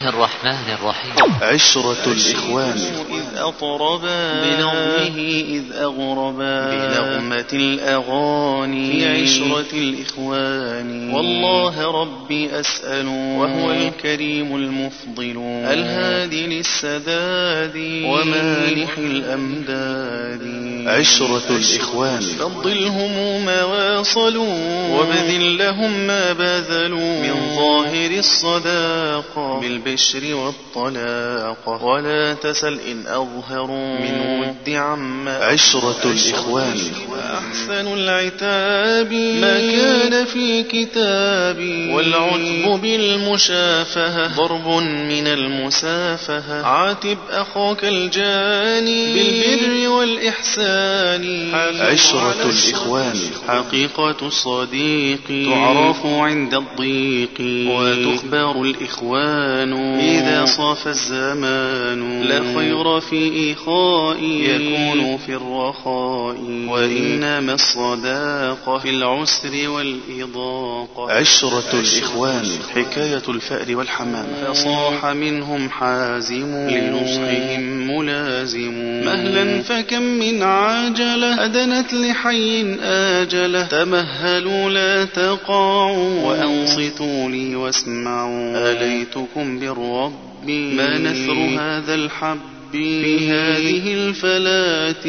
الرحمن الرحيم. عشرة الإخوان إذ أطربا بنظمه إذ أغربا بنغمة الأغاني في عشرة الإخوان. والله ربي أسأل وهو الكريم المفضل الهادي للسداد ومانح الأمداد. عشرة الإخوان فضلهم ما واصلوا وبذل لهم ما بذلوا من ظاهر الصداقة بالبشر والطلاقة. ولا تسل إن أظهروا من ود عما. عشرة الإخوان أحسن العتاب ما كان في كتابي والعتب بالمشافهة ضرب من المسافهة. عاتب أخاك الجاني بالبر والإحسان. عشرة الإخوان حقيقة الصديق تعرف عند الضيق وتخبر الإخوان إذا صاف الزمان. لا خير في إخاء يكون في الرخاء وإنما الصداقة في العسر والإضاقة. عشرة الإخوان حكاية الفأر والحمام. فصاح منهم حازم لنصحهم ملازم. مهلا فكم من عاجلة أدنت لحي آجلة. تمهلوا لا تقعوا وأنصتوا لي واسمعوا. آليتكم بالرب ما نثر هذا الحب في هذه الفلات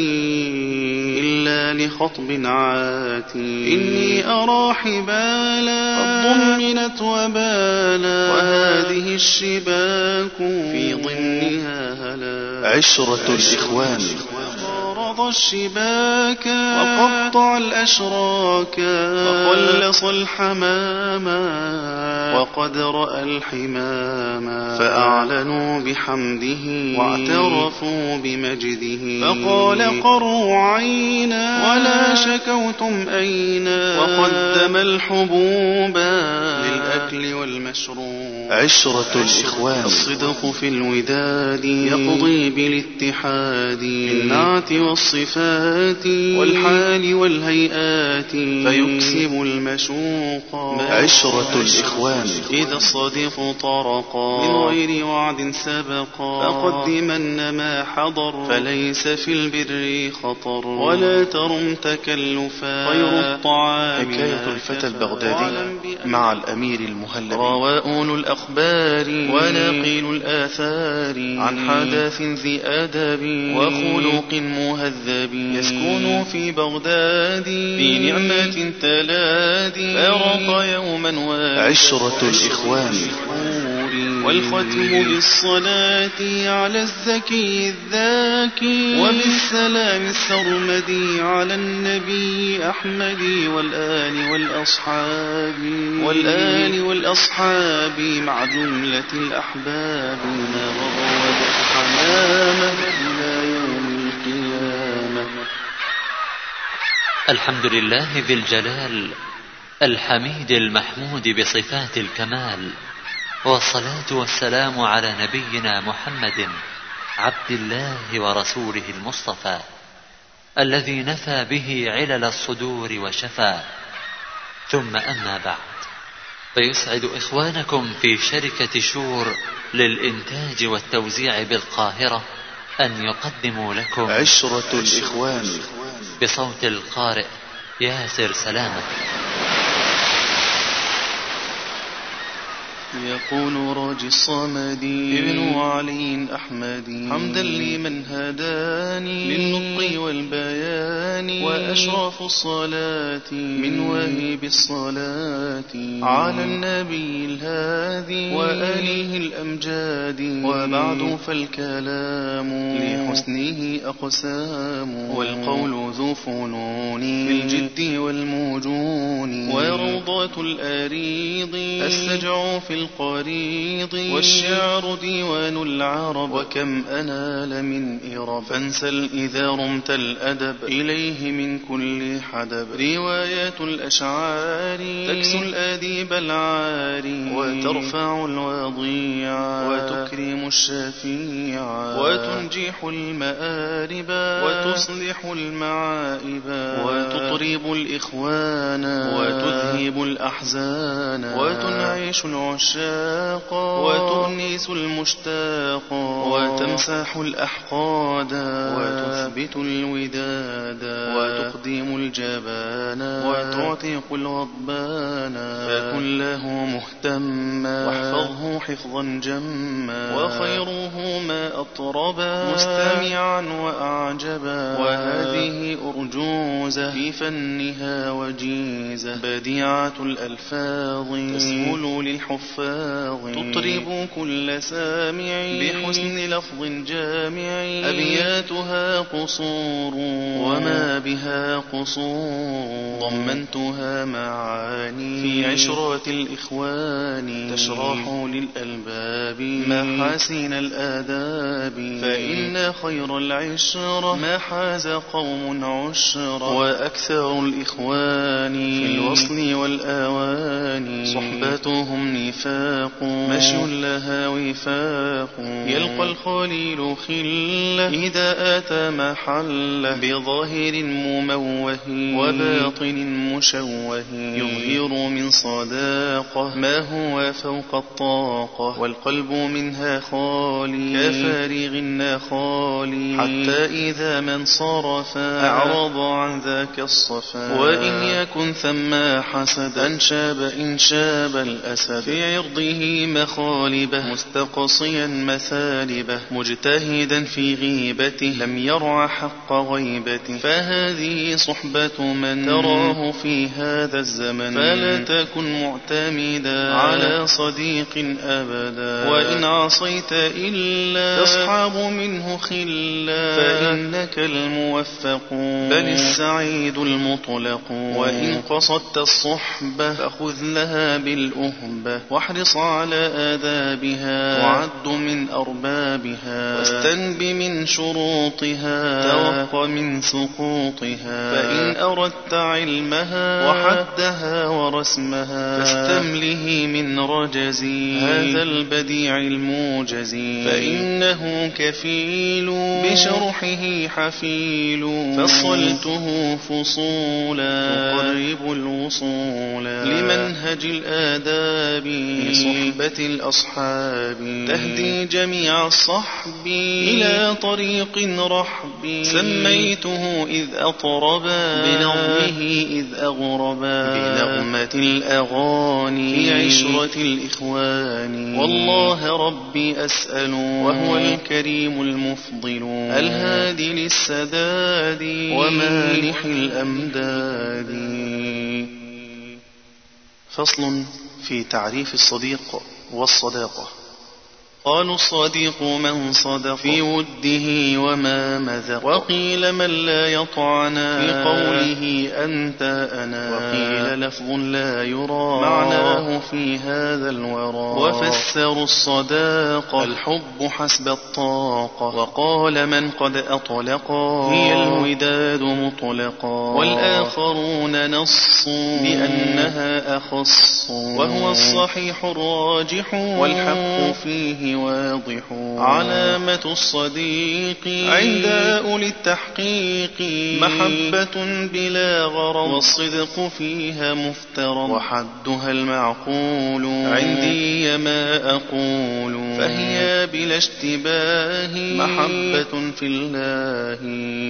إلا لخطب عاتي. إني أرى حبالا قد ضمنت وبالا وهذه الشباك في ضمنها هلا. عشرة الإخوان فرض الشباك وقطع الأشراك وخلص الحماما وقد رأى الحماما. فأعلنوا بحمده واعترفوا بمجده. فقال قروا عينا ولا شكوتم أينا وقدم الحبوب للأكل والمشروب. عشرة الإخوان الصدق في الوداد يقضي بالاتحاد النعت والصفات والحال والهيئات فيكسب المشوق. عشرة الإخوان إذا الصديق طرقا من غير وعد سبقا فقدمن ما حضر فليس في البر خطر. ولا ترم تكلفا غير الطعام. حكاية الفتى البغدادي مع الأمير المهلبي. روى أولو الأخبار ونقيل الآثار عن حدث ذي أدب وخلق مهذب يسكن في بغداد في نعمة تلادي. فرق يوما وادي. عشرة الإخوان والختم بالصلاة على الزكي الذاكي وبالسلام السرمدي على النبي أحمد والآل والأصحاب مع جملة الأحباب. نغرد حمامة إلى يوم القيامة. الحمد لله ذي الجلال الحميد المحمود بصفات الكمال. والصلاة والسلام على نبينا محمد عبد الله ورسوله المصطفى الذي نفى به علل الصدور وشفى. ثم أما بعد، فيسعد إخوانكم في شركة شور للإنتاج والتوزيع بالقاهرة أن يقدموا لكم عشرة الإخوان بصوت القارئ ياسر سلامة. يقول راجي الصمدي ابن علي أحمدي حمدا لمن هداني للنطق والبيان. وأشرف الصلاة من واهب الصلاة على النبي الهادي وآله الأمجاد. وبعد فالكلام لحسنه أقسام والقول ذو فنون في الجد والموجون. وروضات الأريض السجع في القريض والشعر ديوان العرب وكم أنال من إرب. فانسل إذا رمت الأدب إليه من كل حدب. روايات الأشعار تكسو الأديب العاري وترفع الوضيع وتكرم الشفيعا وتنجح المآرب وتصلح المعائب وتطرب الإخوان وتذهب الأحزان وتنعش العشاق وتؤنس المشتاق وتمسح الأحقاد وتثبت الوداد وتقدم الجبان وتعتق الغضبان فكن له مهتما واحفظه حفظا جما وخيره ما أطربا مستمعا وأعجبا وهذه أرجوزة في فنها وجيزة بديعة الألفاظ تسهل للحفاظ تطرب كل سامع بحسن لفظ جامع أبياتها قصور وما بها قصور ضمنتها معاني في عشرة الإخوان تشرح للألباب محاسن الآداب فإن خير العشرة ما حاز قوم عشرة وأكثر الإخوان في الوصل والآوان صحبتهم نفاق مشي لها وفاق يلقى الخليل خلة إذا آتى محله بظاهر مموه وباطن مشوه يظهر من صداقة ما هو فوق الطاقة والقلب منها خالي كفارغ خالي حتى إذا من صرف أعرض عن ذاك الصفا وإن يكن ثم حسد إنشاب الأسد في عرضه مخالبه مستقصيا مثالبه مجتهدا في غيبته لم يرع حق غيبته فهذه صحبة من تراه في هذا الزمن فلا تكن معتمدا على صديق أبدا وإن عصيت إلا تصحب منه خلا فإنك الموفق بل السعيد المطلق وإن قصدت الصحبة فخذ لها بالأهبة واحرص على آدابها تعد من أربابها واستنب من شروطها توق من سقوطها فإن أردت علمها وحدها ورسمها فاستمله من رجزي هذا البديع الموجزي فإنه كفيل بشرحه حفيل فصلته فصولا تقرب الوصول لمنهج الآداب في صحبة الأصحاب تهدي جميع الصحب إلى طريق رحب سميته إذ أطربا بنظمه إذ أغربا بنغمة الأغاني في عشرة الإخوان والله ربي أسأل وهو الكريم المفضل الهادي للسداد ومالح الأمداد. فصل في تعريف الصديق والصداقة. قالوا الصديق من صدق في وده وما مذق وقيل من لا يطعنا في قوله أنت أنا وقيل لفظ لا يرى معناه في هذا الورى وفسروا الصداقة الحب حسب الطاقة وقال من قد أطلقا هي الوداد مطلقا والآخرون نصوا بأنها أخص وهو الصحيح الراجح والحق فيه واضح علامة الصديق عند أولي التحقيق محبة بلا غرض والصدق فيها مفترى وحدها المعقول عندي ما أقول فهي بلا اشتباه محبة في الله.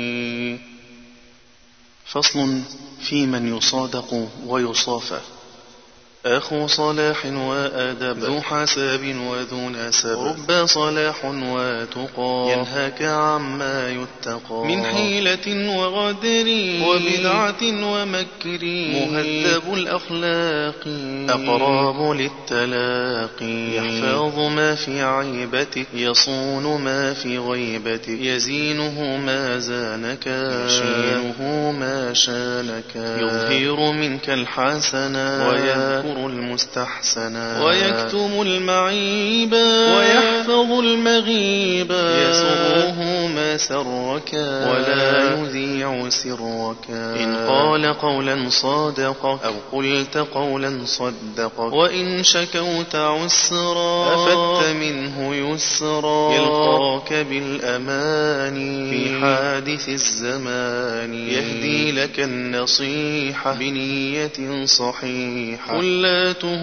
فصل في من يصادق ويصافى. أخو صلاح وأدب ذو حساب وذو نسب رب صلاح وتقى ينهاك عما يتقى من حيلة وغدر وبدعة ومكر مهذب الأخلاق أقرب للتلاقي يحفظ ما في عيبته يصون ما في غيبته يزينه ما زانك يشينه ما شانك يظهر منك الحسنا ويذكر المستحسنا ويكتم المعيبا ويحفظ المغيبا يسره ما سركا ولا يذيع سركا. إن قال قولا صادق أو قلت قولا صدق، وإن شكوت عسرا أفدت منه يسرا. يلقاك بالأمان في حادث الزمان، يهدي لك النصيحة بنية صحيحة. خلاته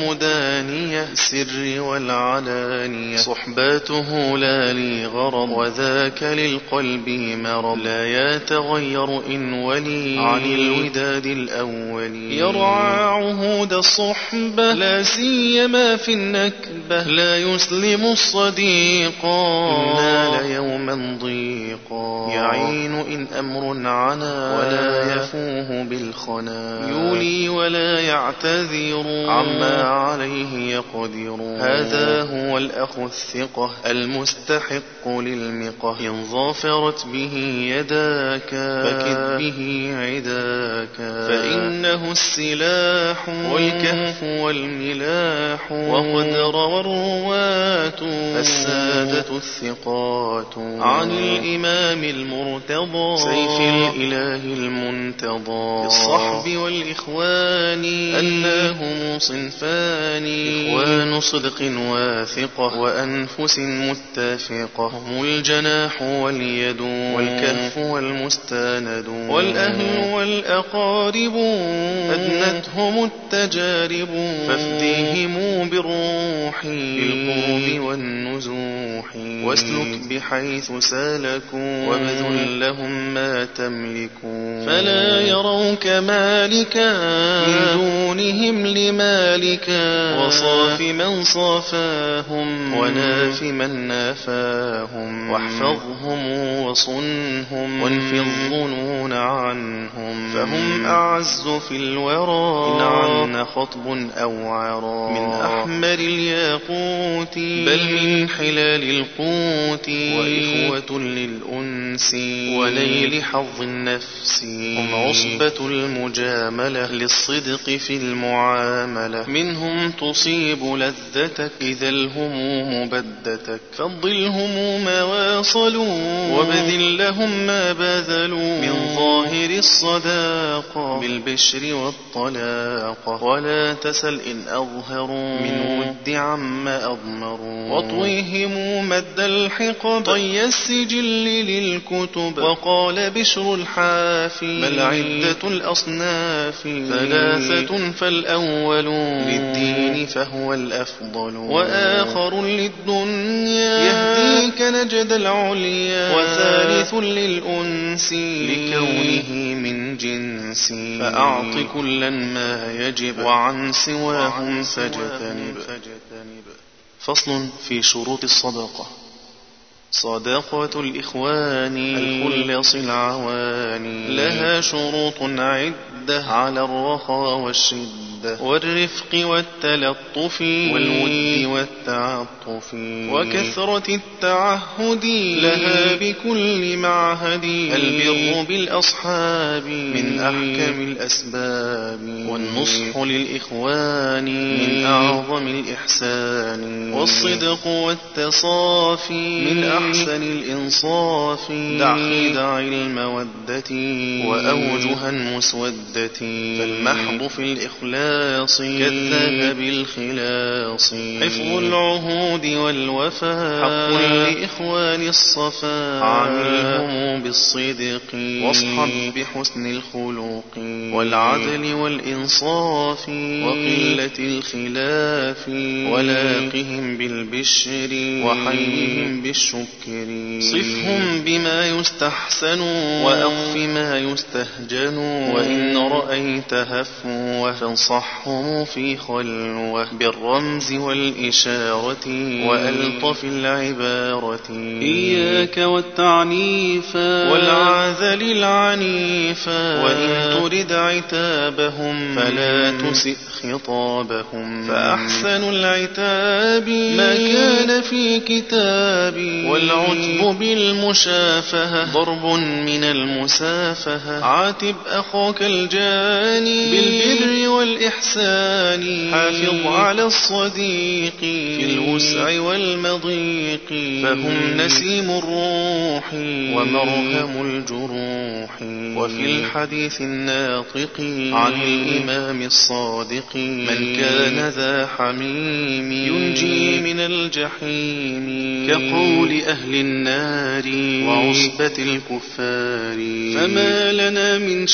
مدانية السر والعلانية، صحباته لا لي غرض وذاك للقلب مرض. لا يتغير إن ولي عن الوداد الأول، يرعى عهود الصحبة لا سيما في النكبة. لا يسلم الصديق إن نال يوما ضيقا، يعين إن أمر عنا ولا يفوه بالخنا. يولي ولا يعتذر عما عليه يقدر، هذا هو الأخ الثقة المستحق للمقة. إن ظافرت به يداك فكد به عداك، فإنه السلاح والكهف والملاح. وقد روى الرواة السادة الثقات عن الإمام المرتضى سيف الإله المنتضى. الصحب والإخوان أنهم صنفان، إخوان صدق واثقة وأنفس متفقة. هم الجناح واليد والكهف والمستند، والأهل والأقارب أدنتهم التجارب. فافديهم بالروح بالقرب والنزوح، واسلك بحيث سالكوا وابذل لهم ما تملكوا. فلا يروك مالكا من دونهم لمالكا، وصاف من صافاهم وناف من نافاهم. واحفظهم وصنهم وانفي الظنون عنهم، فهم أعز في الورى إن عن خطب أو عرى. من أحمر الياقوت بل من حلال القوت، وإخوة للأنس وليل حظ النفس. هم عصبة المجاملة للصدق في المعاملة. منهم تصيب لذتك إذا الهموم بدتك، فضلهم ما واصلوا وبذل لهم ما بذلوا. من ظاهر الصداقة بالبشر والطلاقة، ولا تسل إن أظهروا من ود عما أضمروا. واطويهم مد الحقب طي السجل للكتب. وقال بشر الحافي بل عدة الأصناف ثلاثة، فالأول للدين فهو الأفضل، وآخر للدنيا يهديك نجد العليا، وثالث للأنس لكونه من جنسي. فأعط كلا ما يجب وعن سواهم فاجتنب. فصل في شروط الصداقة. صداقة الإخوان الخلص العوان، لها شروط عدة على الرخاء والشدة، والرفق والتلطف والود والتعطف، وكثرة التعهد لها بكل معهد. البر بالأصحاب من أحكم الأسباب، والنصح للإخوان من أعظم الإحسان. والصدق والتصافي من أحسن الإنصاف. دع خداع المودة وأوجها مسودة، فالمحض في الإخلاص كالذهب الخلاص. حفظ العهود والوفاء حق لإخوان الصفاء. عاملهم بالصدق واصحب بحسن الخلق، والعدل والإنصاف وقلة الخلاف. ولاقهم بالبشر وحيهم بالشكر. صفهم بما يستحسن وأخف ما يستهجن. وإن رأيت هفوا فانصحهم في خلوة، بالرمز والإشارة وألطف العبارة. إياك والتعنيف والعاذل العنيف، وإن ترد عتابهم فلا تسئ خطابهم. فأحسن العتاب ما كان في كتابي، والعتب بالمشافهة ضرب من المسافهة. عاتب أخاك الجاني بالبر والإحسان. حافظ على الصديق في الوسع والمضيق. فهم نسيم الروح ومرهم الجروح. وفي الحديث الناطق عن الإمام الصادق من كان ذا حميم ينجي من الجحيم. كقول أهل النار وعصبة الكفار. فما لنا من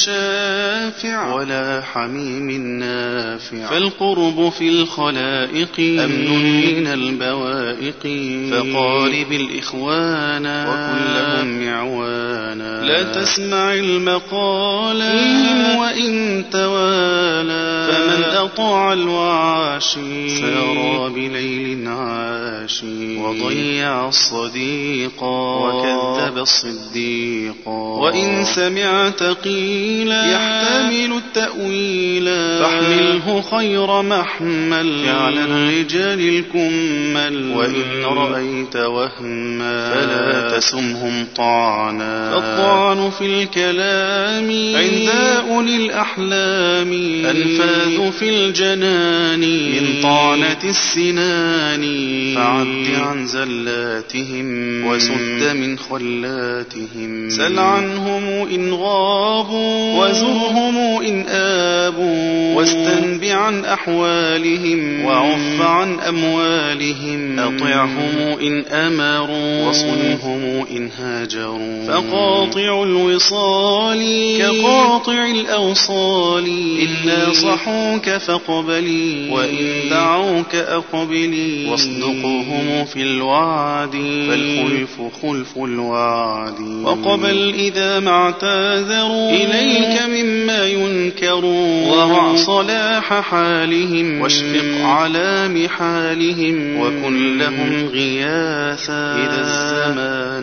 شافع ولا حميم نافع. فالقرب في الخلائق أمن من البوائق. فقارب الإخوان وكلهم معوانا. لا تسمع المقال فيهم وإن توالى. فمن أطاع الوعاشي سار بليل عاشي. وضيع الصديق وكذب الصديق. وإن سمعت قيلا يحتمل التأويل. فاحمله خير محمل على الرجال الكمل. وإن رأيت وهما فلا تسمهم طعنا. فالطعن في الكلام عند أولي الأحلام أنفاذ في الجنان من طعنة السنان. فعد عن زلاتهم وسد من خلاتهم. سل عنهم إن غابوا وزرهم إن آبوا. واستنبع عن أحوالهم وعف عن أموالهم. أطعهم إن أمروا وصنهم إن هاجروا. فقاطع الوصال كقاطع الأوصال. إن ناصحوك فاقبلي وإن دعوك أقبلي. واصدقهم في الوعد فالخلف خلف الوعد. وقبل إذا ما اعتذروا إليك مما ينكروا. ورع صلاح حالهم واشفق على محالهم. وكن لهم غياثا إذا الزمان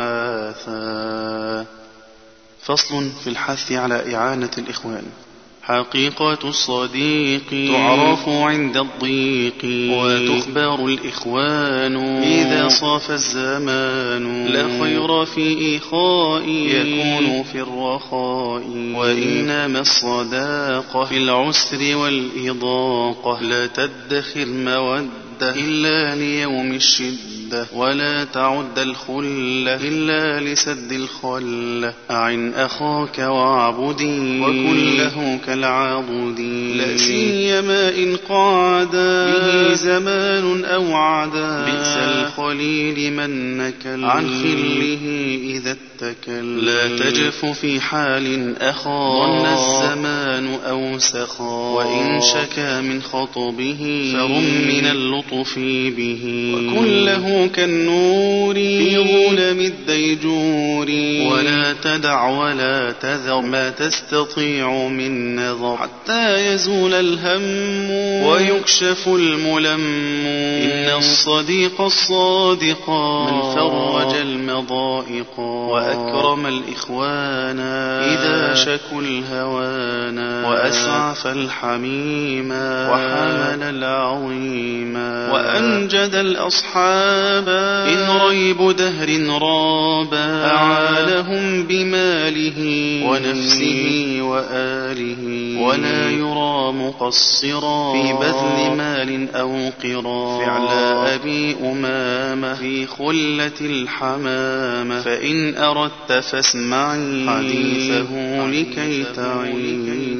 عاثا. فصل في الحث على إعانة الإخوان. حقيقة الصديق تعرف عند الضيق. وتخبر الإخوان إذا صاف الزمان. لا خير في إخاء يكون في الرخاء. وإنما الصداقة في العسر والإضاقة. لا تدخر مودة إلا ليوم الشدة. ولا تعد الخلة إلا لسد الخلة. أعن أخاك واعبدي وكن له كالعابدين. لا سيما إن قعدا به زمان أو عدا. بئس الخليل من نكل عن خله إذا اتكل. لا تجف في حال أخا ظن الزمان أوسخا. وإن شكا من خطبه فرم من اللطف به. وكن له كالنور في ظلم الديجور. ولا تدع ولا تذر ما تستطيع من نظر. حتى يزول الهم ويكشف الملم. إن الصديق الصادق من فرج المضائق. وأكرم الإخوان إذا شكوا الهوان. وأسعف الحميم وحمل العظيم. وأنجد الأصحاب إن ريب دهر رابا. أعالهم بماله ونفسه وآله. ولا يرى مقصرا في بذل مال أو قرا. فعل أبي أمامة في خلة الحمامة. فإن أردت فاسمعي حديثه لكي تعي.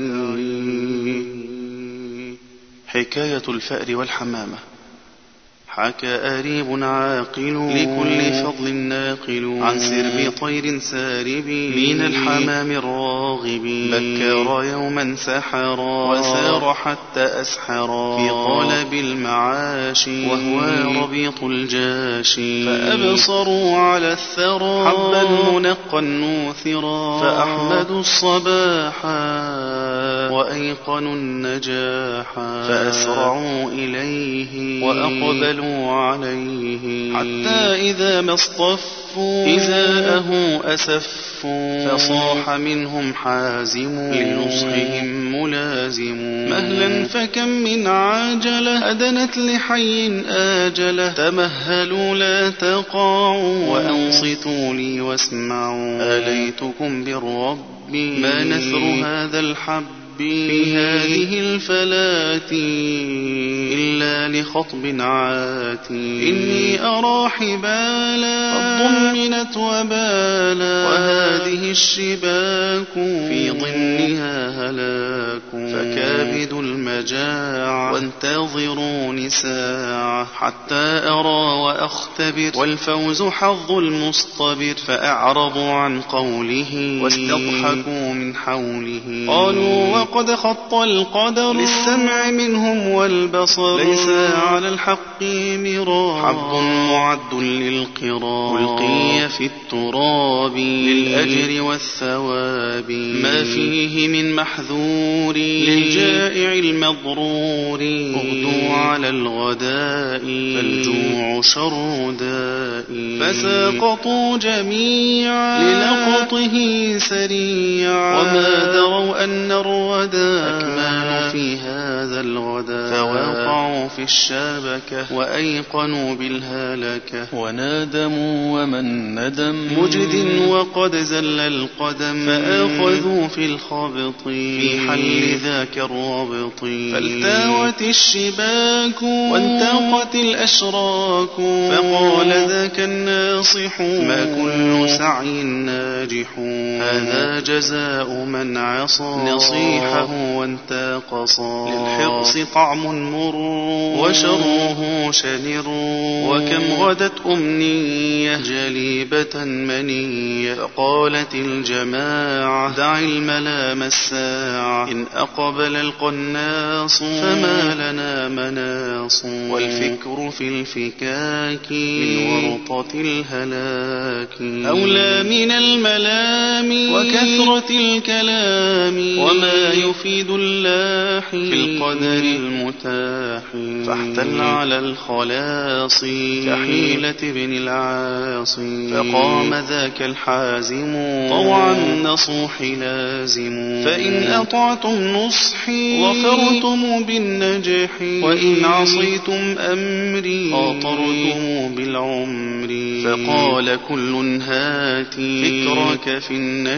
حكاية الفأر والحمامة. حكى أريب عاقل لكل فضل ناقل. عن سرب طير سارب من الحمام الراغب. بكر يوما سحرا وسار حتى أسحرا. في قلب المعاش وهو ربيط الجاش. فأبصروا على الثرى حبا منقا نوثرا. فأحمدوا الصباحا وأيقنوا النجاحا فأسرعوا إليه وأقبلوا عليه حتى إذا ما اصطفوا إزاءه أسفوا فصاح منهم حازم لنصحهم ملازم مهلا فكم من عاجلة أدنت لحي آجلة تمهلوا لا تقعوا وأنصتوا لي واسمعوا آليتكم بالرب ما نثر هذا الحب في هذه الفلات إلا لخطب عاتي إني أرى حبالا قد ضمنت وبالا وهذه الشباك في ضمنها هلاك فكابد المجاعة وانتظروني ساعة حتى أرى وأختبر والفوز حظ المصطبر فأعرضوا عن قوله واستضحكوا من حوله قالوا وقد خط القدر للسمع منهم والبصر ليس على الحق مرار حب معد للقرار ألقي في التراب للأجر والثواب ما فيه من محذور للجائع المضرور اغدوا على الغداء فالجوع شر داء فساقطوا جميعا للقطه سريعا وما دروا أن أكملوا في هذا الغدا فوقعوا في الشبكة وأيقنوا بالهلكة ونادموا ومن ندم مجد وقد زل القدم فأخذوا في الخبط في حل ذاك الرابط فالتاوت الشباك وانتقت الأشراك فقال ذاك الناصح ما كل سعي ناجح هذا جزاء من عصى نصيحه وانتقصا للحرص طعم مر وشره شنر وكم غدت أمنية جليبة منية فقالت الجماعة دع الملام الساعة إن أقبل القناص فما لنا مناص والفكر في الفكاك من ورطة الهلاك أولى من الملام وكثرة الكلام وما يفيد اللاح في القدر المتاح فاحتل على الخلاص كحيلة ابن العاص فقام ذاك الحازم طوعا النصوح لازم فإن أطعتم نصحي ظفرتم بالنجح وإن عصيتم أمري خاطرتم بالعمر فقال كل هاتي فكرك في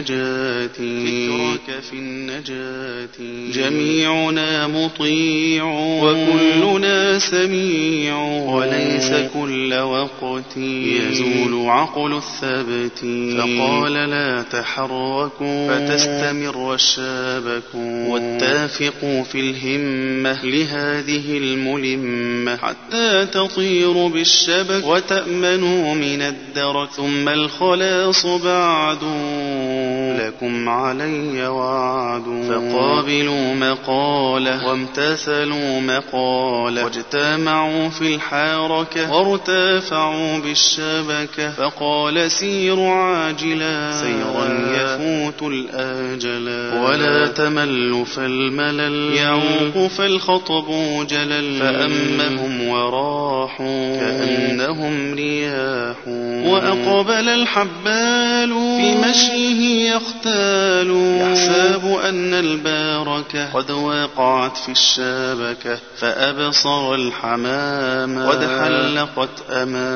النجاة جميعنا مطيع وكلنا سميع وليس كل وقت يزول عقل الثبت فقال لا تحركوا فتستمر الشابك واتافقوا في الهمة لهذه الملمة حتى تطيروا بالشبك وتأمنوا من الدرك ثم الخلاص بعد لكم علي وعد فقابلوا مقاله وامتثلوا مقاله واجتمعوا في الحاركة وارتفعوا بالشبكة فقال سيروا عاجلا سيرا يفوت الآجلا ولا تملوا فالملل يعوق فالخطب جلل فأمهم وراحوا كأنهم رياح وأقبل الحبال في مشيه يختال يحسب أن الباركة قد وقعت في الشبكة فأبصر الحمام قد حلقت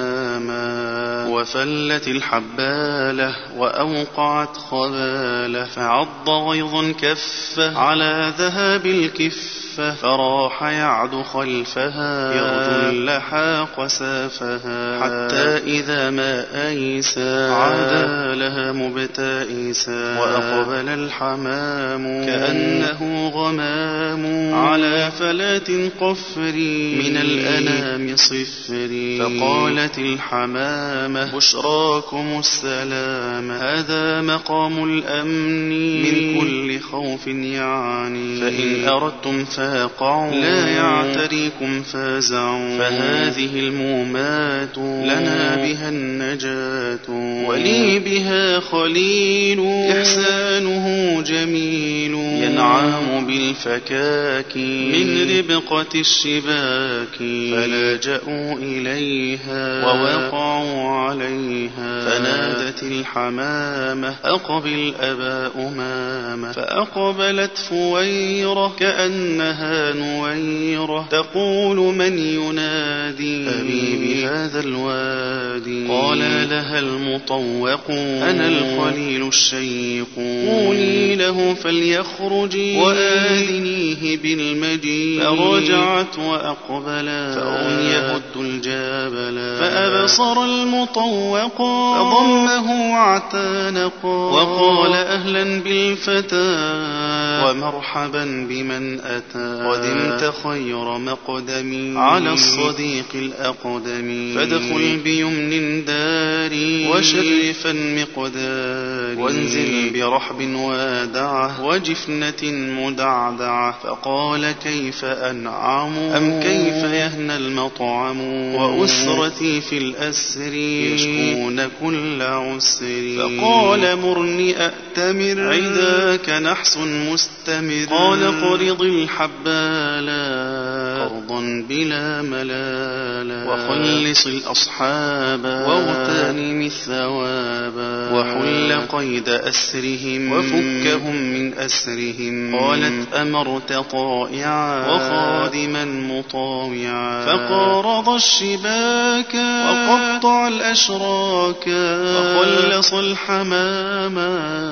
أماما وفلت الحبالة وأوقعت خبالة فعض غيظ كفه على ذهاب الكفة فراح يعد خلفها يغدو اللحاق سافها حتى إذا ما أيسا عاد لها مبتئسا وأقبل الحمام كأنه غمام على فلات قفري من الأنام صفري فقالت الحمامة بشراكم السلام هذا مقام الأمن من كل خوف يعني فإن أردتم فاقعوا لا يعتريكم فازعوا فهذه المومات لنا بها النجاة ولي بها خليل إحسانه جميل ينعام بالفكاك من ربقة الشباك، فلجأوا إليها ووقعوا عليها، فنادت الحمامة أقبل أبا أمامة، فأقبلت فويرة كأنها نويرة تقول من ينادي أبي بهذا الوادي؟ قال لها المطوق أنا الخليل الشيق، قولي له فليخرج وآذنيه بالمجيء. فرجعت وأقبلا فهم يهد الجبل، فأبصر المطوق فضمه واعتنقا، وقال أهلا بالفتى ومرحبا بمن أتى، قدمت خير مقدمي على الصديق الأقدم، فادخل بيمن داري وشرفا مقداري، وانزل برحب وادعه وجفنة مدعدعة. فقال كيف أنعم أم كيف يهنى المطعم، وأسرتي في الأسر يشكون كل عسر. فقال مرني أأتمر عداك نحس مستمر، قال قرض الحبالا قرضا بلا ملالا، وخلص الأصحاب واغتنم الثواب، وحل قيد أسرهم وفكهم من أسرهم. قالت أمرت طائعا وخادما مطاوعا، فقارض الشباك وقطع الأشراك، وخلص الحماما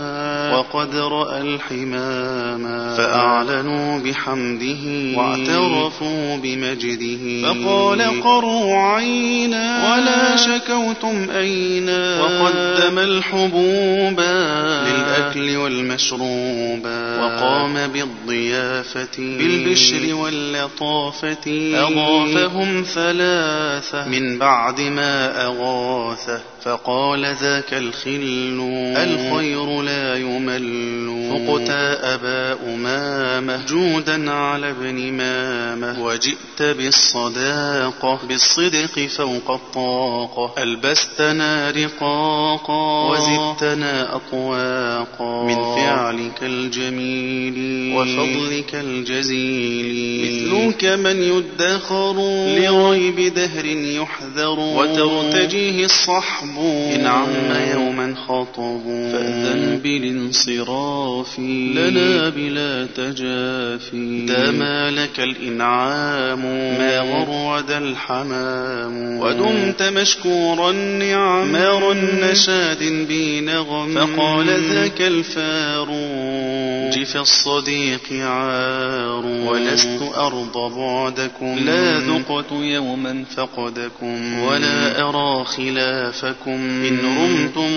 وقد رأى الحماما، فأعلنوا بحمده واعترفوا بمجده. فقال قروا عينا ولا شكوتم أينا، وقدم الحبوبا للأكل والمشروبا، وقام بالضيافة بالبشر واللطافة، أضافهم ثلاثة من بعد ما أغاثه. فقال ذاك الخل الخير لا يمل، فقتا أبا أمامة جودا على ابن مامة، وجئت بالصداقة بالصدق فوق الطاقة، ألبستنا رقاقا وزدتنا أطواقا، من فعلك الجميل وفضلك الجزيل، مثلك من يدخر لريب دهر يحذر، وترتجيه الصحب إن عم يوما خطب. فأذن بالانصراف لنا بلا تجافي، دام لك الإنعام ما غرد الحمام، ودمت مشكورا النعم مار نشاد بنغم. فقال ذاك الفار جف الصديق عار، ولست أرضى بعدكم، لا ذقت يوما فقدكم، ولا أرى خلافكم إن رمتم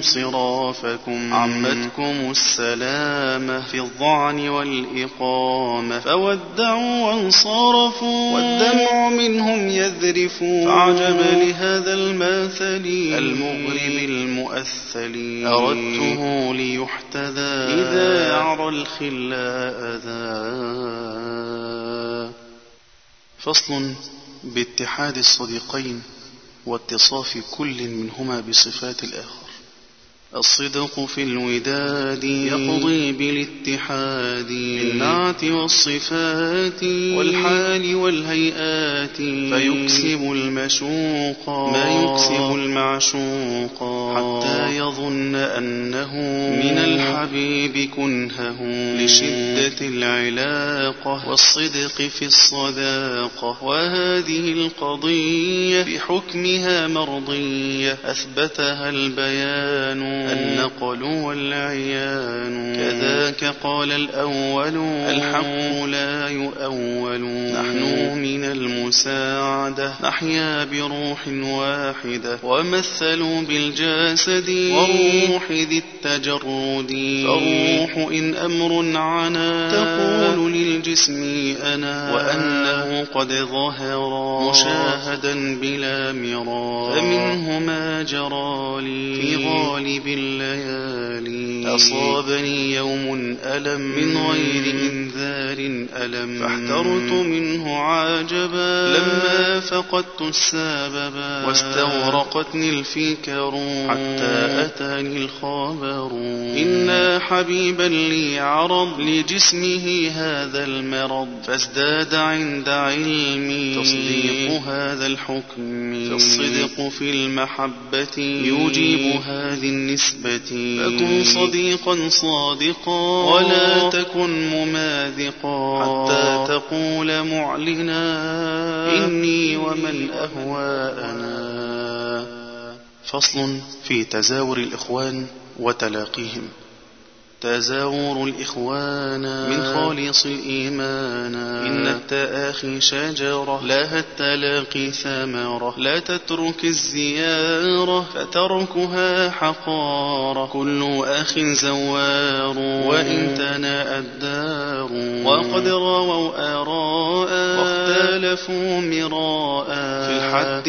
انصرافكم. عمتكم السلامة في الظعن والإقامة، فودعوا وانصرفوا والدمع منهم يذرف. فعجب لهذا المثل المغرب المؤثل، أردته ليحتذى إذا يعرى الخلاء ذا. فصل باتحاد الصديقين واتصاف كل منهما بصفات الآخر. الصدق في الوداد يقضي بالاتحاد، بالنعت والصفات والحال والهيئات، فيكسب المشوق ما يكسب المعشوق، حتى يظن أنه من الحبيب كنهه، لشدة العلاقة والصدق في الصداقة. وهذه القضية بحكمها مرضية أثبتها البيان النقل والعيان. كذاك قال الأول الحق لا يؤول، نحن من المساعدة نحيا بروح واحدة، ومثلوا بالجسد والروح ذي التجرد. فالروح إن أمر عنا تقول للجسم أنا، وأنه قد ظهر مشاهدا بلا مرار، فمنهما ما جرى لي في غالب الليالي. أصابني يوم ألم من غير إنذار ألم، فاحترت منه عجبا لما فقدت السببا، واستغرقتني الفكر حتى أتاني الخبر إن حبيبا لي عرض لجسمه هذا المرض، فازداد عند علمي تصديق هذا الحكم، فالصدق في المحبة يجيب هذه النسبة، فكن صديقا صادقا ولا تكن مماذقا، حتى تقول معلنا إني ومن أهوى أنا. فصل في تزاور الإخوان وتلاقيهم. تزاور الإخوان من خالص الإيمان، إن التآخي شجرة لها التلاقي ثمرة، لا تترك الزيارة فتركها حقارة، كل أخ زوار وإن تناء الدار، وقد رووا آراء واختلفوا مراء في الحد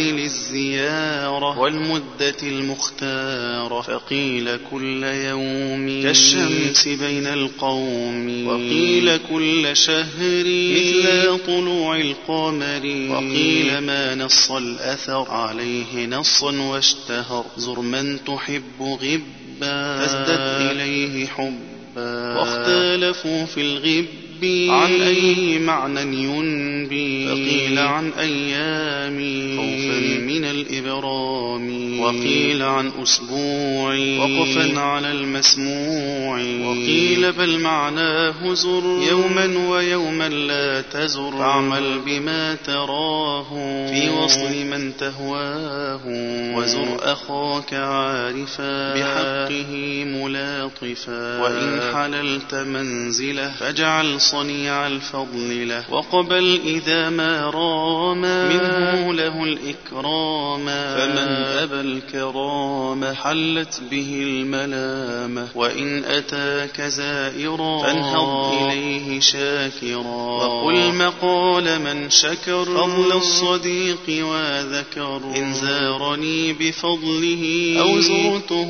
للزيارة والمدة المختارة، فقيل كل يوم كالشمس بين القوم، وقيل كل شهر مثل طلوع القمر، وقيل ما نص الأثر عليه نصا واشتهر، زر من تحب غبا تزدد إليه حبا، واختلفوا في الغب عن أي معنى ينبي، فقيل عن أيام خوفا من الإبرام، وقيل عن أسبوع وقفا على المسموع، وقيل بل معناه زر يوما ويوما لا تزر، فاعمل بما تراه في وصل من تهواه، وزر أخاك عارفا بحقه ملاطفا، وإن حللت منزله فاجعل صنيع الفضل له، وقبل إذا ما رام منه له الإكرام، فمن أبى الكرام حلت به الملامة، وإن أتاك زائرا فانهض إليه شاكرا، وقل مقال من شكر فضل الصديق وذكر، إن زارني بفضله أو زرته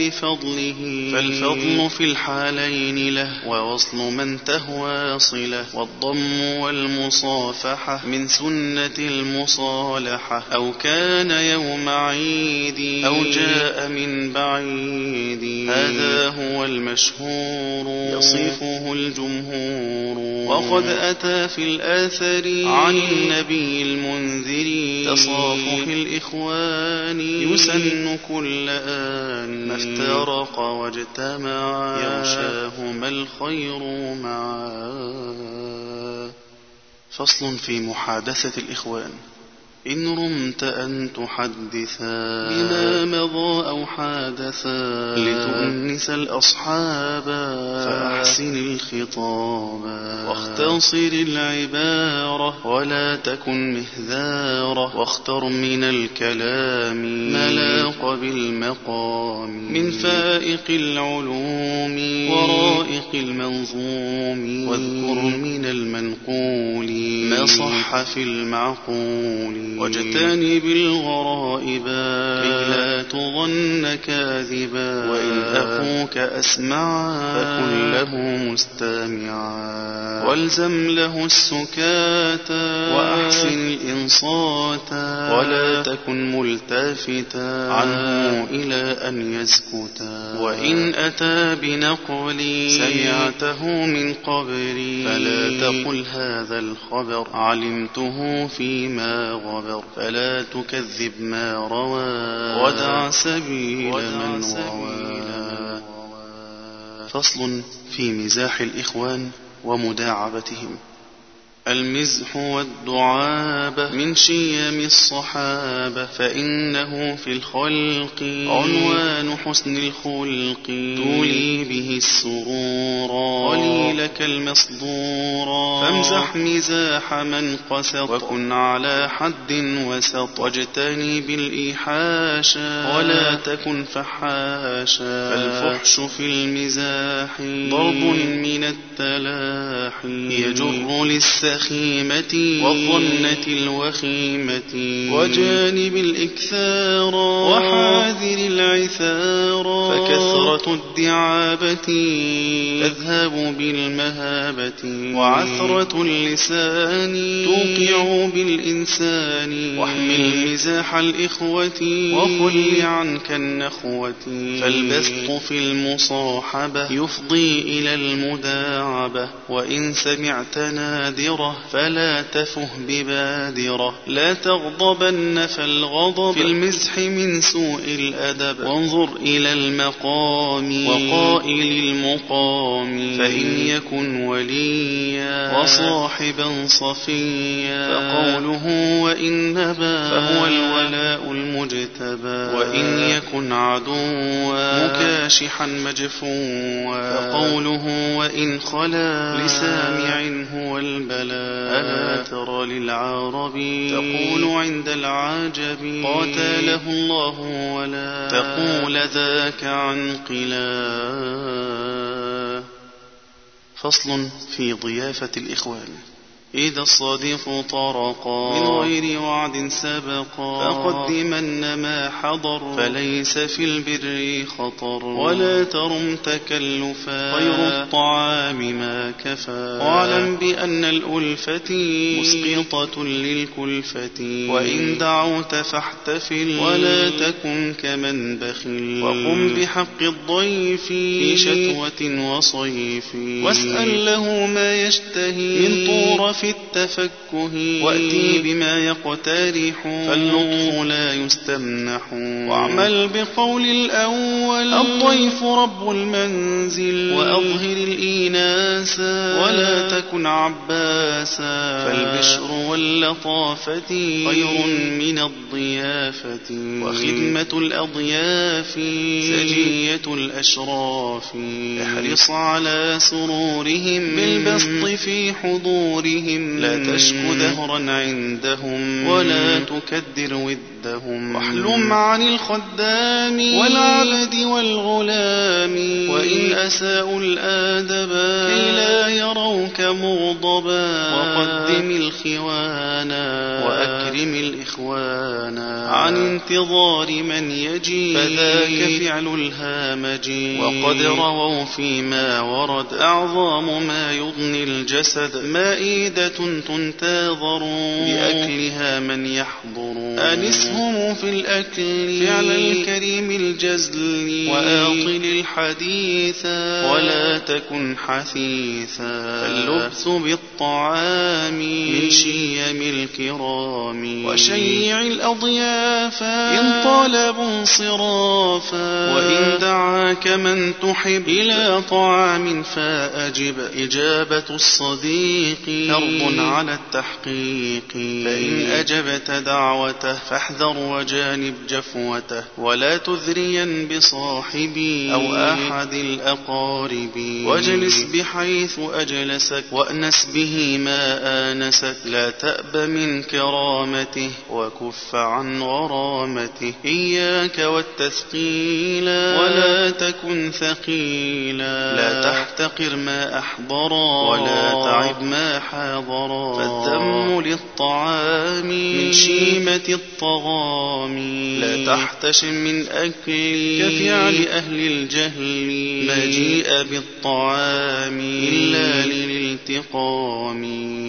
لفضله، فالفضل في الحالين له، ووصل من تهوى صلة، والضم والمصافحة من سنة المصالحة، أو كان يوم عيد أو جاء من بعيد، هذا هو المشهور يصفه الجمهور، وقد أتى في الآثر عن النبي المنذر تصافح الإخوان يسن كل آن، ما افترق واجتمع يغشاهما الخير معا. فصل في محادثة الإخوان. إن رمت أن تحدثا بما مضى أو حادثا لتؤنس الأصحاب فأحسن الخطاب، واختصر العبارة ولا تكن مهذارة، واختر من الكلام ما لاق بالمقام، من فائق العلوم ورائق المنظوم، واذكر من المنقول ما صح في المعقول، واجتنب الغرائب كي لا تظن كاذبا، وإن أخوك أسمع فكن له مستمعا، والزم له السكات وأحسن الإنصات، ولا تكن ملتفتا عنه إلى أن يسكتا، وإن أتى بنقل سمعته من قبري فلا تقل هذا الخبر علمته فيما غبر، فلا تكذب ما روى ودع سبيل من روى. فصل في مزاح الإخوان ومداعبتهم. المزح والدعابة من شيم الصحابة، فإنه في الخلق عنوان حسن الخلق، تولي به السرور قليلك المصدور، فامزح مزاح من قسط وكن على حد وسط، واجتنب الإيحاشا ولا تكن فحاشا، فالفحش في المزاح ضرب من التلاحي يجر للسخيمة والظنة الوخيمة، وجانب الإكثار وحاذ العثارا، فكثرة الدعابة تذهب بالمهابة، وعثرة اللسان توقع بالإنسان. واحمل مزاح الإخوة وخل عنك النخوة، فالبسط في المصاحبة يفضي إلى المداعبة. وإن سمعت نادرة فلا تفه ببادرة، لا تغضبن فالغضب في المزح من سوء الأدب. وانظر إلى المقام وقائل المقام، فإن يكن وليا وصاحبا صفيا، فقوله وإن نبا فهو الولاء المجتبى. وإن يكن عدوا مكاشحا مجفوا، فقوله وإن خلا لسامع هو البلاء. ألا ترى للعرب تقول عند العجب قاتله الله، ولا تقول ذاك عن قلا. فصل في ضيافة الإخوان. إذا الصديق طرقا من غير وعد سبقا، فقدمن ما حضر، فليس في البر خطر. ولا ترم تكلفا غير الطعام ما كفى، واعلم بأن الألفة مسقطة للكلفة. وإن دعوت فاحتفل ولا تكن كمن بخل، وقم بحق الضيف في شتوة وصيف. واسأل له ما يشتهي من طور في التفكه، وأتي بما يقترح فاللطف لا يستمنح. واعمل بقول الأول الضيف رب المنزل، وأظهر الإيناسا ولا تكن عباسا. فالبشر واللطافة خير من الضيافة، وخدمة الأضياف سجية الأشراف. احرص على سرورهم بالبسط في حضورهم، لا تشك دهرا عندهم ولا تكدر ودهم. واحلم عن الخدام والعبد والغلام، وإن أساءوا الآدب كي لا يروك مغضبا. وقدم الخوانا وأكرم الإخوانا عن انتظار من يجي، فذاك فعل الهامج. وقد رووا فيما ورد أعظام ما يضني الجسد، مائدة تنتظر بأكلها من يحضر. أنسهم في الأكل فعل الكريم الجزل، وآطل الحديث ولا تكن حثيثا. اللبس بالطعام من شيم الكرام، وشيع الأضياف إن طلبوا انصرافا. وإن دعاك من تحب إلى طعام فأجب، إجابة الصديق فرض على التحقيق. فإن أجبت دعوته فاحذر وجانب جفوته، ولا تذريا بصاحبي أو أحد الأقارب. واجلس بحيث أجلسك وأنس به ما آنست، لا تأب من كرامته وكف عن غرامته. إياك والتثقيلا ولا تكن ثقيلا، لا تحتقر ما أحضرا ولا تعب ما حاضرا. فالذم للطعام من شيمة الطغام، لا تحتشم من أكل كفعل أهل الجهل. مجيء بالطعام إلا للالتقام.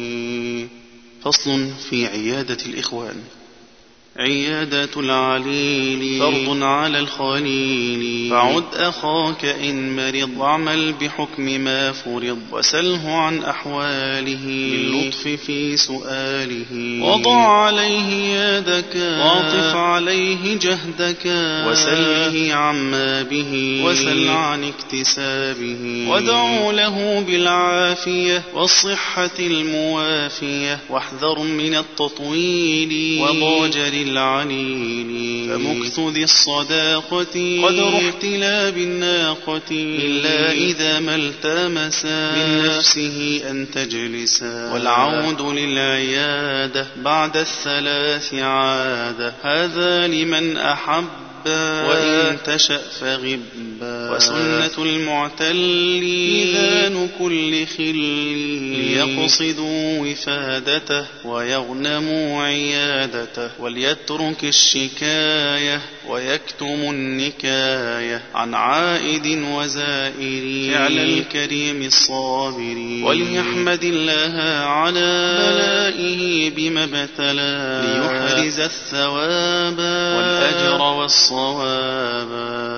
فصل في عيادة الإخوان. عيادة العليل فرض على الخليل، فعد أخاك إن مرض، واعمل بحكم ما فرض. وسله عن أحواله باللطف في سؤاله، وضع عليه يدك واعطف عليه جهدك. وسله عما به وسل عن اكتسابه، ودعو له بالعافية والصحة الموافية. واحذر من التطويل وضاجر العليل، فمكث ذي الصداقة قدر احتلاب الناقة، إلا إذا ما التمسا من نفسه أن تجلسا. والعود للعيادة بعد الثلاث عادة، هذا لمن أحب وإن إن تشأ فغبا وسنة المعتل إذان كل خل ليقصدوا وفادته ويغنموا عيادته وليترك الشكاية ويكتم النكاية عن عائد وزائر فعل الكريم الصابر وليحمد الله على بلائه بما ابتلى ليحرز الثواب والأجر والصواب.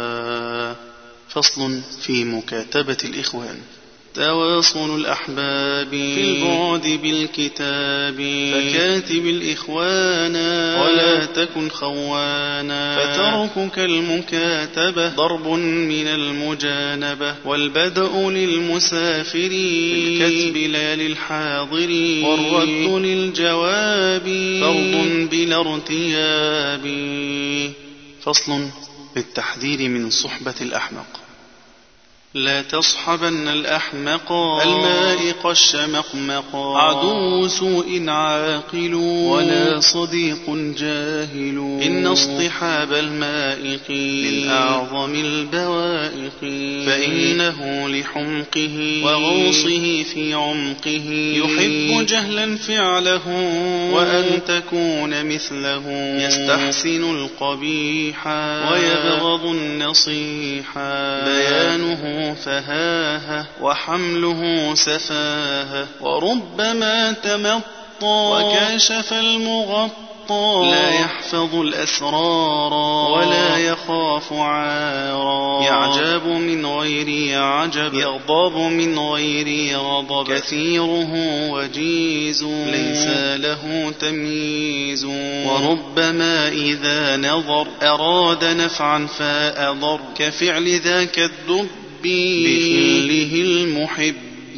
فصل في مكاتبة الإخوان. تواصل الأحباب في البعد بالكتاب فكاتب الإخوان ولا تكن خوانا فتركك المكاتبة ضرب من المجانبة والبدء للمسافر الكتب لا للحاضر والرد للجواب فرض بلا ارتياب. فصل بالتحذير من صحبة الأحمق. لا تصحبن الأحمق المائق الشمقمق عدو سوء عاقل ولا صديق جاهل إن اصطحاب المائق من أعظم البوائق فإنه لحمقه وغوصه في عمقه يحب جهلا فعله وأن تكون مثله يستحسن القبيح ويبغض النصيح بيانه فهاهة وحمله سفاهة وربما تمطى وكاشف المغطى لا يحفظ الأسرار ولا يخاف عارا يعجب من غير عجب يغضب من غير غضب كثيره وجيز ليس له تمييز وربما إذا نظر أراد نفعا فأضر كفعل ذاك الدب بخله المحب.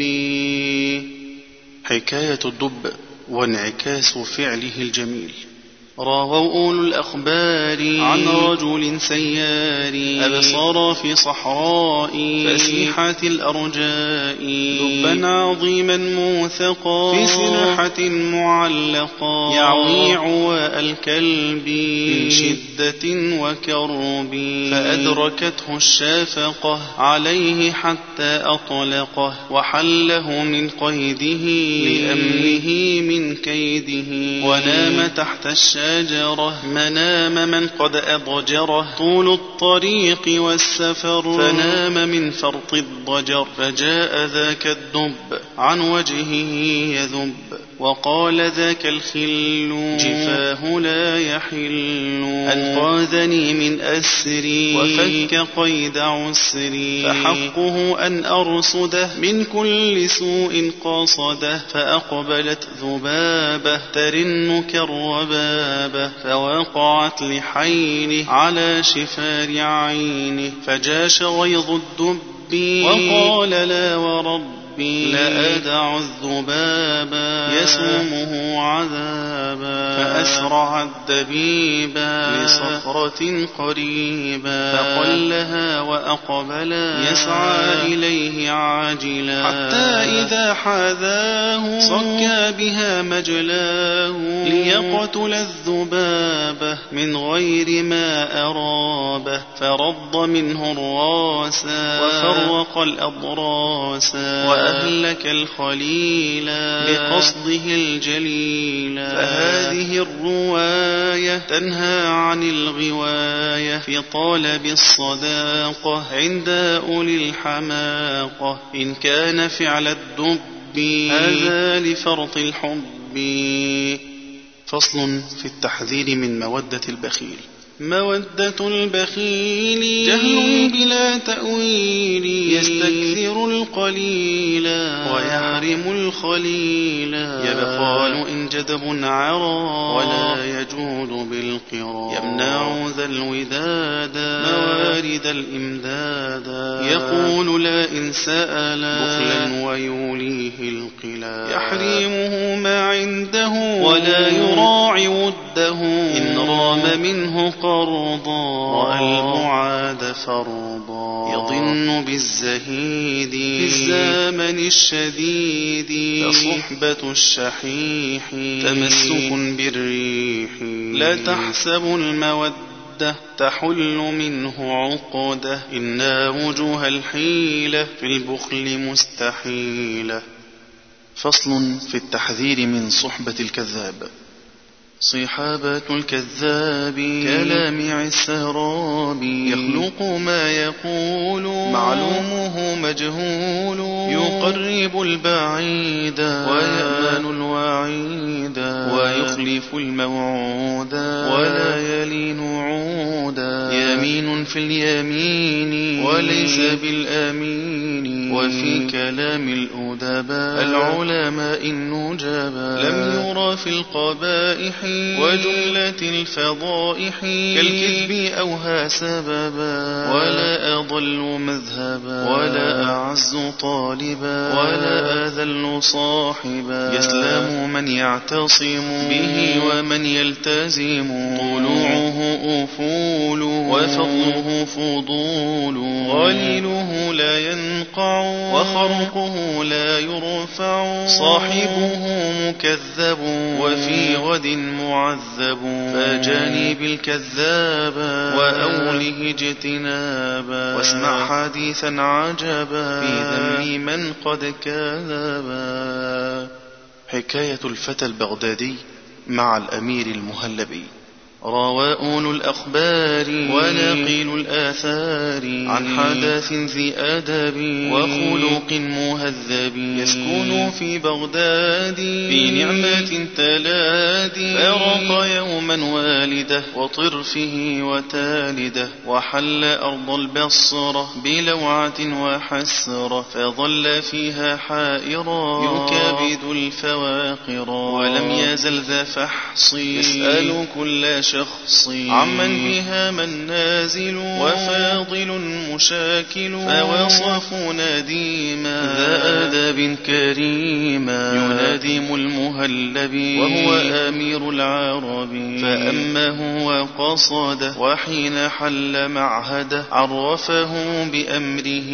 حكاية الدب وانعكاس فعله الجميل. رووا أولو الأخبار عن رجل سيار أبصر في صحراء فسيحة الأرجاء دبا عظيما موثقا في سرحة معلقا يعوي عواء الكلب من شدة وكرب فأدركته الشافقة عليه حتى أطلقه وحله من قيده لأمره من كيده ونام تحت الشجرة منام من قد أضجره طول الطريق والسفر فنام من فرط الضجر فجاء ذاك الدب عن وجهه يذب وقال ذاك الخل جفاه لا يحل أنقاذني من أسري وفك قيد عسري فحقه أن أرصده من كل سوء قاصده فأقبلت ذبابة ترن كالربابة فوقعت لحينه على شفار عينه فجاش غيظ الدب وقال لا ورب لا أدع الذبابا يسومه عذابا فأسرع الدبيبا لصخرة قريبا فقلها وأقبلا يسعى إليه عاجلا حتى إذا حاذاه صكى بها مجلاه ليقتل الذبابة من غير ما أرابه فرض منه الراسا وفرق الأضراسا وأهلك الخليل بقصده الجليل. فهذه الرواية تنهى عن الغواية في طالب الصداقة عند أولي الحماقة إن كان فعل الدب هذا لفرط الحب. فصل في التحذير من مودة البخيل. مودة البخيل جهل بلا تأويل يستكثر القليل ويحرم الخليل يبخال إن جدب عرى ولا يجود بالقرى يمنع ذا الوداد موارد الإمداد يقول لا إن سأل بخلا ويوليه القلا يحرمه ما عنده ولا يراعي وده إن رام منه قرضا رأى المعاد فرضا يظن بالزهيد في الزمن الشديد فصحبة الشحيح تمسك بالريح لا تحسب المودة مودة تحل منه عقدة. إن وجوه الحيلة في البخل مستحيلة. فصل في التحذير من صحبة الكذاب. صحابة الكذاب كلامع السراب، يخلق ما يقول معلومه مجهول، يقرب البعيد ويأمن الوعيد، ويخلف الموعود ولا يلين عودا، يمين في اليمين وليس بالأمين، وفي كلام الأدباء العلماء النجباء، لم يرى في القبائح وجملة الفضائح كالكذب أوهى سببا، ولا أضل مذهبا، ولا أعز طالبا، ولا أذل صاحبا، يسلم من يعتصم به ومن يلتزم، طلوعه أفول وفضله فضول، غليله لا ينقع وخرقه لا يرفع، صاحبه مكذب وفي غد معذب، فجانب الكذابا وأوله اجتنابا، واسمع حديثا عجبا في ذم من قد كذبا. حكاية الفتى البغدادي مع الأمير المهلبي. روى أولو الأخبار ونقيل الآثار عن حدث ذي أدب وخلق مهذب، يسكن في بغداد في نعمة تلادي، فرق يوما والده وطرفه وتالده، وحل أرض البصرة بلوعة وحسرة، فظل فيها حائرا يكابد الفواقر، ولم يزل ذا فحص يسأل كل شخص عمن بها من نازل وفاضل مشاكل، فوصفوا نديما ذا أدب كريما، ينادم المهلبي وهو أمير العرب، فأمه وقصده وحين حل معهده، عرفه بأمره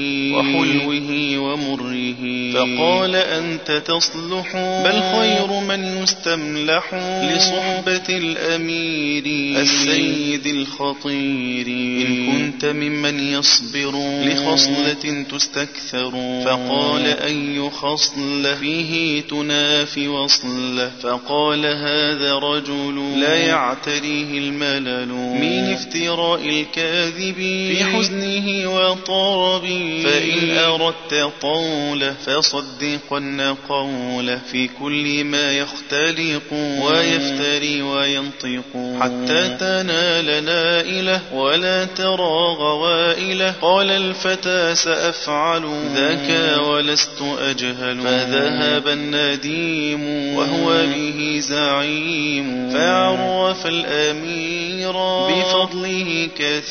وحلوه ومره، فقال أنت تصلح بل خير من يستملح لصحبة الأمير السيد الخطير، إن كنت ممن يصبر لخصلة تستكثر، فقال أي خصلة فيه تنافي وصلة، فقال هذا رجل لا يعتريه الملل من افتراء الكاذب في حزنه وطربه، فإن أردت طوله فصدقن قوله في كل ما يختلق ويفتري وينطق، حتى تنال نائله ولا ترى غوائله. قال الفتى سأفعل ذاك ولست أجهل، فذهب النديم وهو به زعيم، فعرف الأمير بفضله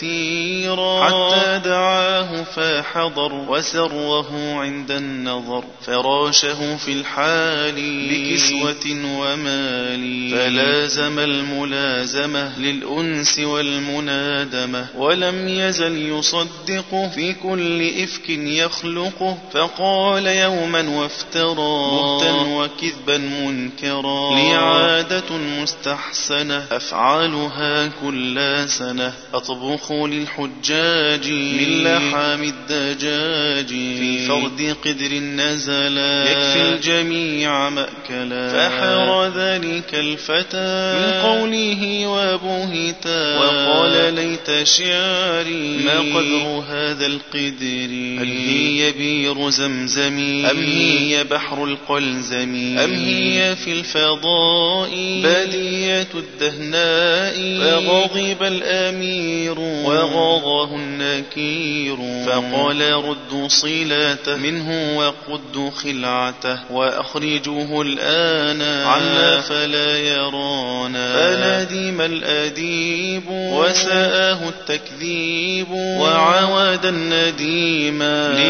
كثيرا، حتى دعاه فحضر وسره عند النظر، فراشه في الحال بكسوة ومال، فلازم الملازمة للأنس والمنادمة، ولم يزل يصدقه في كل إفك يخلقه، فقال يوما وافترى بهتا وكذبا منكرا، لي عادة مستحسنة أفعالها كل سنة، أطبخ للحجاج من لحام الدجاج، في فرد قدر نزلا يكفي الجميع مأكلا، فحر ذلك الفتى من قوله وبهتا، وقال ليت شعري ما قدر هذا القدر، هل هي بير زمزم أم هي بحر القلزم، أم هي في الفضاء بدية الدهناء، فغضب الأمير وغضاه النكير، فقال ردوا صلاته منه وقدوا خلعته، وأخرجوه الآن عنا فلا يرانا، فندم الأديب وساءه التكذيب، وعود النديم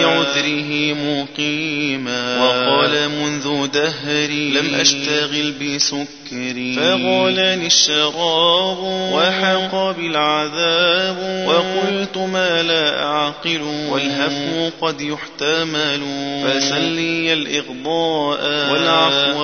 لعذره مقيما، وقال منذ دهري لم أشتغل بسكري، فغلاني الشراب وحق بالعذاب، وقلت ما لا أعقل والهفو قد يحتمل، فسلي الإغضاء والعفو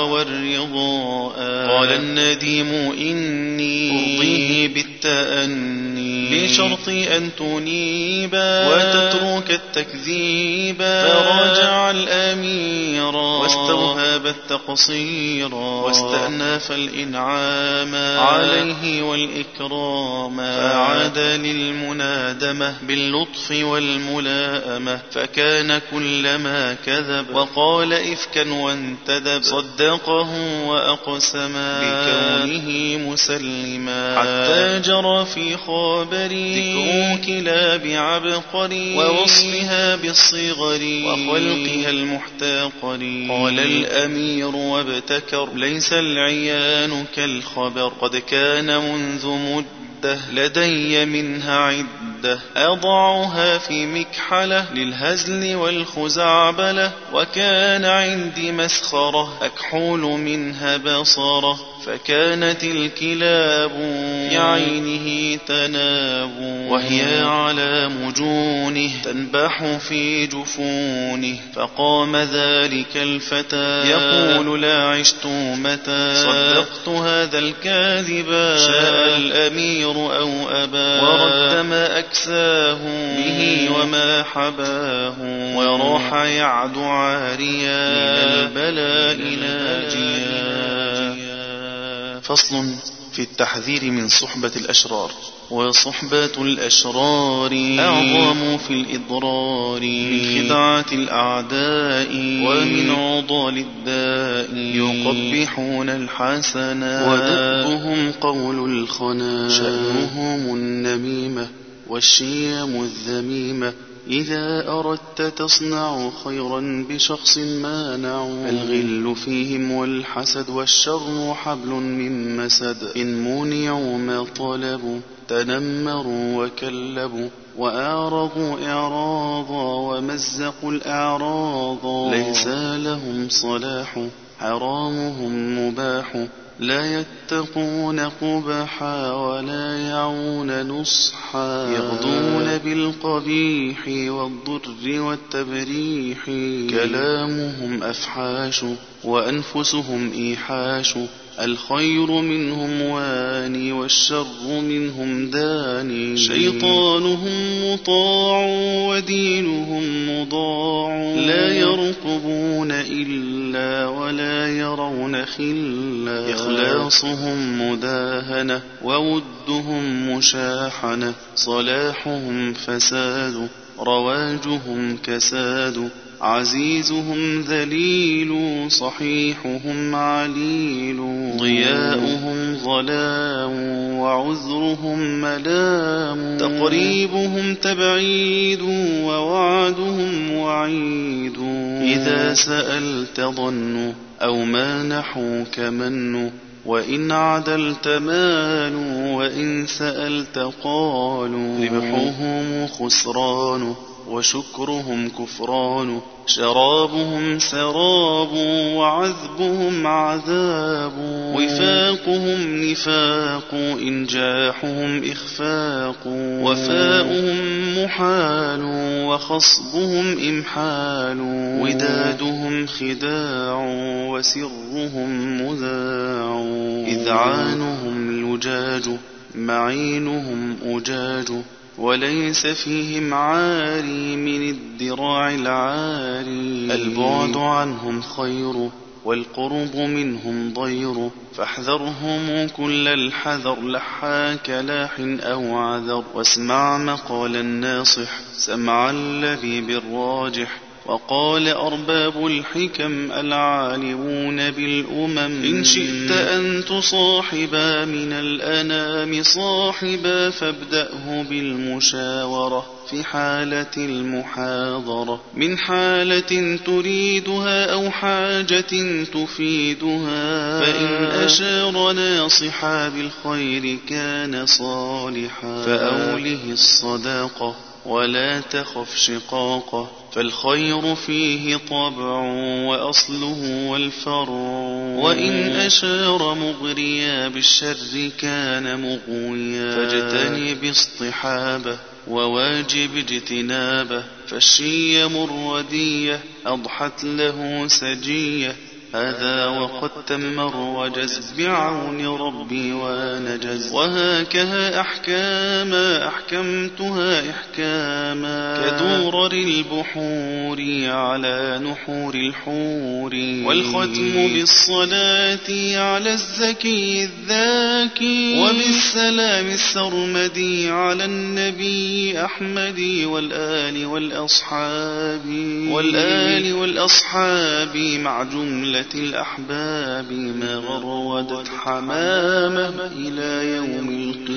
والرضاء. قال النديم إني أرضيه بالتأني بشرط أن تنيبا وتترك التكذيبا. فرجع الأمير واستوهب التقصير واستأنف الإنعام عليه والإكرام. فعاد للمنادمة باللطف والملائمة، فكان كلما كذب وقال إفكا وانتدب صدقه وأقسما بكونه مسلما. حتى جرى في خابري ذكر كلاب عبقري ووصفها بالصغر وخلقها المحتقر. قال الأمير وابتكر ليس العيان كالخبر، قد كان منذ مدة لدي منها عدة أضعها في مكحلة للهزل والخزعبلة. وكان عندي مسخرة أكحول منها بصرة، فكانت الكلاب بعينه تناب وهي على مجونه تنبح في جفونه. فقام ذلك الفتى يقول لا عشت متى صدقت هذا الكاذبا، شاء الأمير أو أبا ورد ما أكساه به وما حباه. وراح يعد عاريا من البلاء ناجيا. فصل في التحذير من صحبة الأشرار. وصحبة الأشرار أعظم في الإضرار من خدعة الأعداء ومن عضال الداء. يقبحون الحسنا ودأبهم قول الخنا، شأنهم النميمة والشيم الذميمة. إذا أردت تصنع خيرا بشخص مانع، الغل فيهم والحسد والشر حبل من مسد. إن منعوا ما طلبوا تنمروا وكلبوا، وأعرضوا إعراضا ومزقوا الأعراض. ليس لهم صلاح حرامهم مباح، لا يتقون قبحا ولا يعون نصحا. يغضون بالقبيح والضر والتبريح، كلامهم أفحاش وأنفسهم إيحاش. الخير منهم واني والشر منهم داني. شيطانهم مطاع ودينهم مضاع، لا يرقبون إلا ولا يرون خلا. إخلاصهم مداهنة وودهم مشاحنة، صلاحهم فساد رواجهم كساد. عزيزهم ذليل صحيحهم عليل، ضياؤهم ظلام وعذرهم ملام. تقريبهم تبعيد ووعدهم وعيد، إذا سألت ظنوا أو مانحوك منوا. وإن عدلت مالوا وإن سألت قالوا. ربحهم خسران وشكرهم كفران، شرابهم سراب وعذبهم عذاب. وفاقهم نفاق إنجاحهم إخفاق، وفاؤهم محال وخصبهم إمحال. ودادهم خداع وسرهم مذاع، إذعانهم لجاج معينهم أجاج. وليس فيهم عاري من الذراع العاري، البعد عنهم خير والقرب منهم ضير. فاحذرهم كل الحذر لحاك لاح أو عذر، واسمع مقال الناصح سمع الذي بالراجح. وقال أرباب الحكم العالمون بالأمم، إن شئت أن تصاحبا من الأنام صاحبا، فابدأه بالمشاورة في حالة المحاضرة، من حالة تريدها أو حاجة تفيدها. فإن أشار ناصحا بالخير كان صالحا، فأوله الصداقة ولا تخف شقاقه. فالخير فيه طبع وأصله والفرع، وإن أشار مغريا بالشر كان مغويا. فاجتنب اصطحابه وواجب اجتنابه، فالشيم الردية أضحت له سجية. هذا وقد تم الرجز بعون ربي ونجز. وهكذا أحكاما أحكمتها إحكاما كدورر البحور على نحور الحور. والختم بالصلاة على الزكي الذاكي وبالسلام السرمدي على النبي أحمد والآل والأصحاب مع جملة الأحباب ما غردت حمامة إلى يوم القيامة.